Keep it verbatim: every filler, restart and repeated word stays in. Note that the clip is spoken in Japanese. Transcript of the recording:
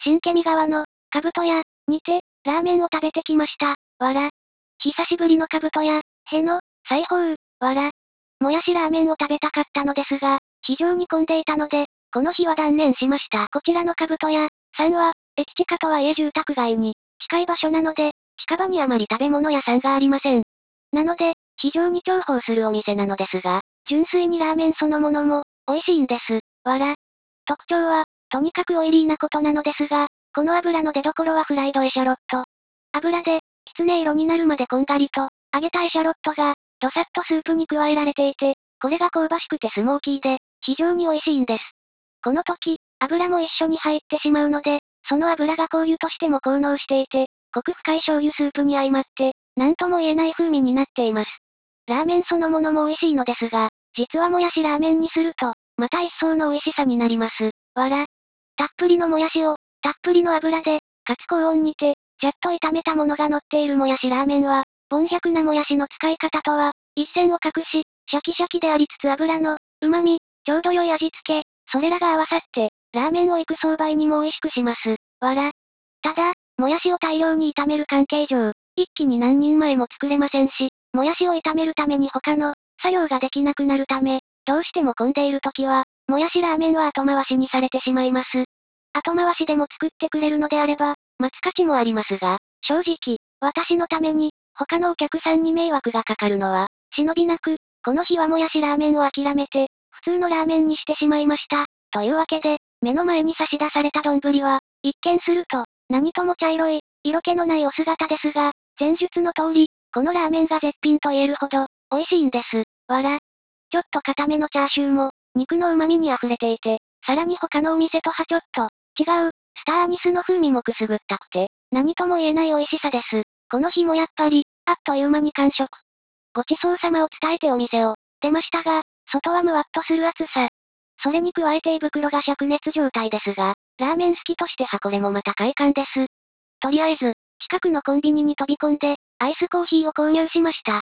新ケ見川の、かぶと屋にて、ラーメンを食べてきました。わら。久しぶりのかぶと屋、への、裁縫、わら。もやしラーメンを食べたかったのですが、非常に混んでいたので、この日は断念しました。こちらのかぶと屋さんは、駅地下とはいえ住宅街に近い場所なので、近場にあまり食べ物屋さんがありません。なので、非常に重宝するお店なのですが、純粋にラーメンそのものも、美味しいんです。わら。特徴は、とにかくオイリーなことなのですが、この油の出所はフライドエシャロット。油で、きつね色になるまでこんがりと、揚げたエシャロットが、どさっとスープに加えられていて、これが香ばしくてスモーキーで、非常に美味しいんです。この時、油も一緒に入ってしまうので、その油が香油としても効能していて、コク深い醤油スープに相まって、なんとも言えない風味になっています。ラーメンそのものも美味しいのですが、実はもやしラーメンにすると、また一層の美味しさになります。わら。たっぷりのもやしを、たっぷりの油で、かつ高温にて、じゃっと炒めたものが乗っているもやしラーメンは、凡百なもやしの使い方とは、一線を画し、シャキシャキでありつつ油の、旨味、ちょうど良い味付け、それらが合わさって、ラーメンを幾層倍にも美味しくします。わら。ただ、もやしを大量に炒める関係上、一気に何人前も作れませんし、もやしを炒めるために他の、作業ができなくなるため、どうしても混んでいる時は、もやしラーメンは後回しにされてしまいます。後回しでも作ってくれるのであれば、待つ価値もありますが、正直、私のために、他のお客さんに迷惑がかかるのは、忍びなく、この日はもやしラーメンを諦めて、普通のラーメンにしてしまいました。というわけで、目の前に差し出された丼は、一見すると、何とも茶色い、色気のないお姿ですが、前述の通り、このラーメンが絶品と言えるほど、美味しいんです。わら。ちょっと固めのチャーシューも、肉の旨味に溢れていて、さらに他のお店とはちょっと、違う、スターアニスの風味もくすぐったくて、何とも言えない美味しさです。この日もやっぱり、あっという間に完食。ごちそうさまを伝えてお店を、出ましたが、外はむわっとする暑さ。それに加えて胃袋が灼熱状態ですが、ラーメン好きとしてはこれもまた快感です。とりあえず、近くのコンビニに飛び込んで、アイスコーヒーを購入しました。